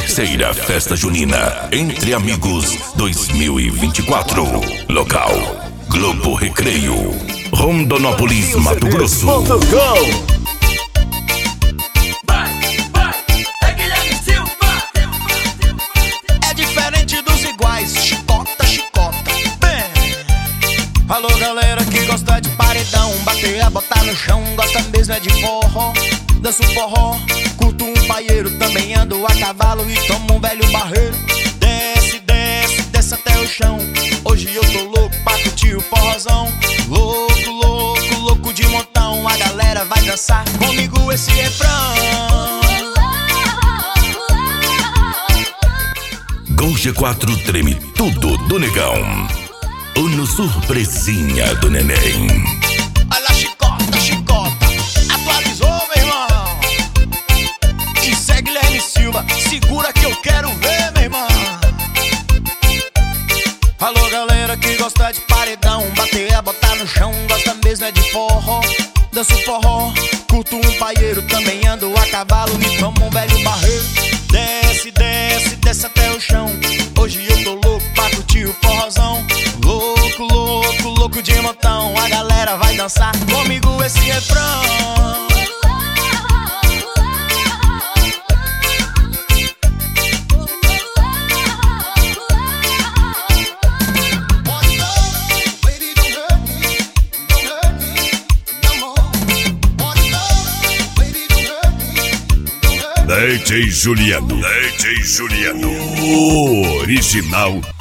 13ª Festa Junina Entre Amigos 2024. Local: Globo Recreio, Rondonópolis, Mato Grosso. É diferente dos iguais, chicota, chicota. Bem. Alô galera que gosta de paredão, bater a botar no chão, gosta mesmo é de forró. Danço forró, curto um paieiro, também ando a cavalo e tomo um velho barreiro. Desce, desce, desce até o chão. Hoje eu tô louco pra curtir o forrozão. Louco, louco, louco de montão. A galera vai dançar comigo esse refrão. Gol G4 treme tudo do negão. Uno surpresinha do neném. Olha a chicota, chicota, atualizou meu irmão. Isso é Guilherme Silva, segura que eu quero ver meu irmão. Alô galera que gosta de paredão, bater a botar no chão, gosta mesmo é de forró. Danço forró, curto um paieiro, também ando a cavalo e tomo um velho barreiro. Desce, desce, desce até o chão. Hoje eu tô louco pra curtir o forrozão. Louco, louco, louco de montão. A galera vai dançar comigo esse refrão. DJ Juliano, DJ Juliano, o original